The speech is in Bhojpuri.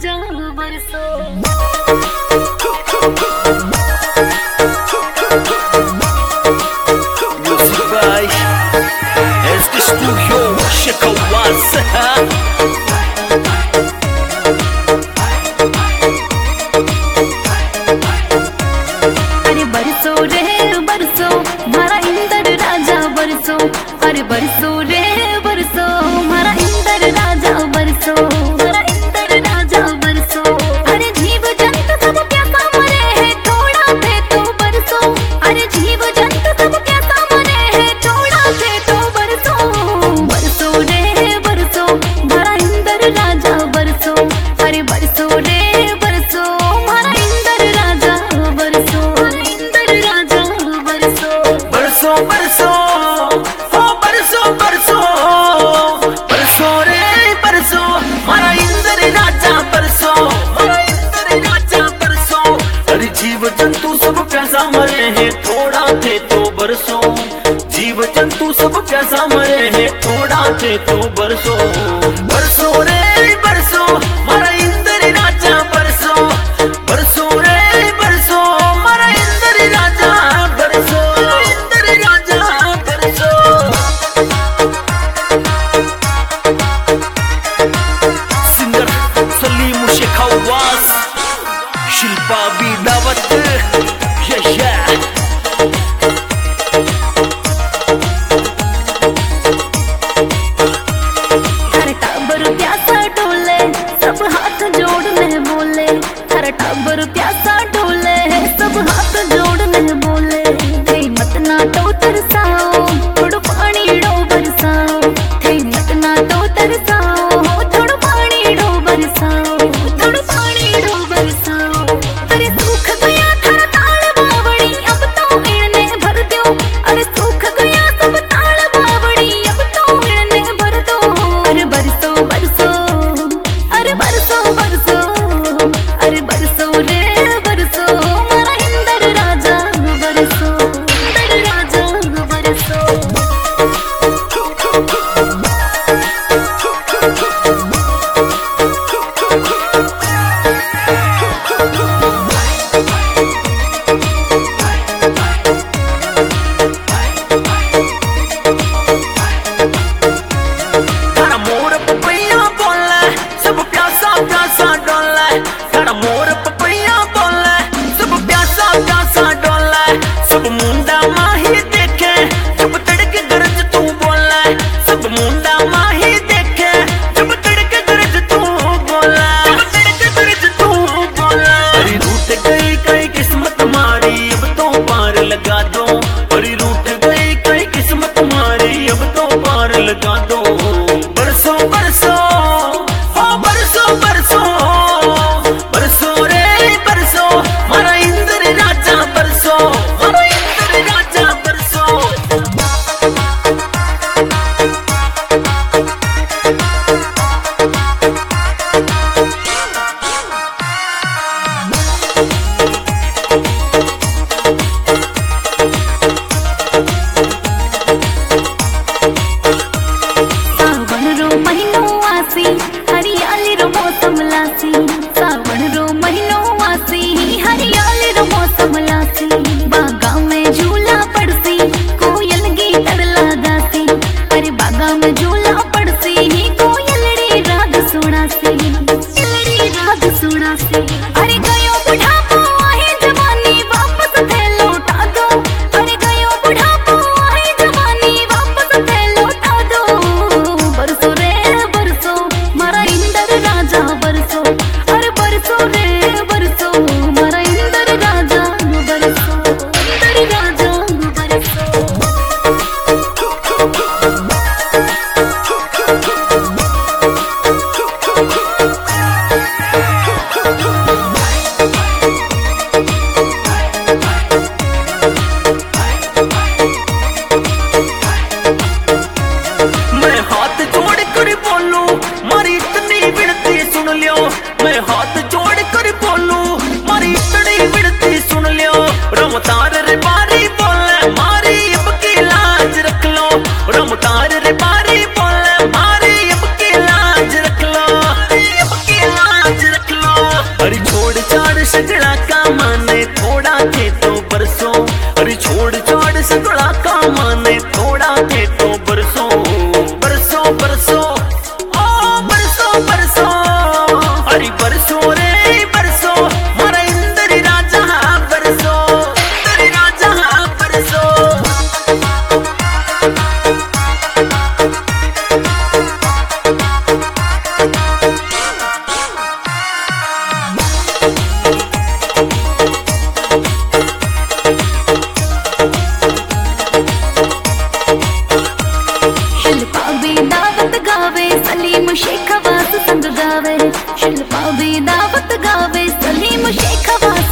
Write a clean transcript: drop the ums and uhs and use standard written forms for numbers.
राजा बरसो। Music by SK Studio Shakawas. अरे बरसो रे बरसो मारा इंदर राजा बरसो। अरे बरसो रे बरसो मारा इंदर राजा बरसो। मारा इंदर राजा बरसो। अरे जीव जंतु सब प्यासा मरे है थोड़ा से तो बरसो। अरे जीव जंतु सब प्यासा मरे है थोड़ा से तो बरसो। बरसो रे बरसो मारा इंदर राजा बरसो। अरे बरसो रे बरसो मारा इंदर राजा बरसो। इंदर राजा बरसो। बरसो बरसो ओ बरसो बरसो बरसो रे बरसो मारा इंदर राजा बरसो। मारा इंदर राजा बरसो। अरे जीव जंतु सब कैसा मरे हैं थोड़ा थे तो बरसो। जीव जंतु सब कैसा मरे हैं थोड़ा थे तो बरसो। बरसो रे बरसो मारा इंदर राजा बरसो। बरसो रे बरसो मारा इंदर राजा बरसो। इंदर राजा बरसो। सिंगर सलीम शेखावास शिल्पा बिदावत या हर टाबर प्यासा डोले सब हाथ जोड़ने बोले। हर टाबर प्यासा डोले सब हाथ जोड़ने बोले। थे मत ना तो तरसाओ थोड़ा पानी डो बरसाओ। थे मत ना तो तरसाओ थोड़ा पानी डो बरसाओ। थोड़ा पानी डो बरसाओ। अरे सूख गया थारा ताल बावड़ी अब तो इन्हें भर दो। अरे सूख गया सब ताल बावड़ी अब तो इन्हें भर दो। अरे बरसो बरसो अरे बरसो बरसो। अरे बरसो रे बरसो मारा इंदर राजा बरसो। इंदर राजा बरसो। थारा मोर पपैया बोले सब प्यासा प्यासा डोले। थारा मोर पपैया बोले सब प्यासा प्यासा डोले। सब मुंडा माही देखे जब तड़के गरज तू बोले। सब मुंडा माही देखे जब तड़के गरज तू बोले। जब तड़के गरज तू बोले। अरे रूठ गई कई किस्मत मारी अब तो पार लगा दो। अरे रूठ गई कई किस्मत मारी अब तो पार लगा दो। बरसो बरसो ओ बरसो बरसो बरसो रे बरसो मारा इंदर राजा बरसो। मारा इंदर राजा बरसो। सावन रो महीनो आसी हरियाली रो मौसम लासी। सावन रो महीनो आसी हरियाली रो मौसम लासी। बागा में झूला पड़सी कोयल गीत लगासी। अरे बागा में झूला पड़सी कोयलड़ी राग सुनासी। कोयलड़ी राग सुनासी। अरे गयो बुढ़ापो आहे जवानी वापस थे लौटा दो। अरे गयो बुढ़ापो आहे जवानी वापस थे लौटा दो। बरसो रे बरसो मारा इंदर राजा बरसो। अरे बरसो रे बरसो मारा इंदर राजा बरसो। इंदर राजा बरसो। मैं हाथ जोड़ कर बोलूं मारी इतनी विनती सुन लियो। शिल्पा भी दावत गावे, सलीम शेख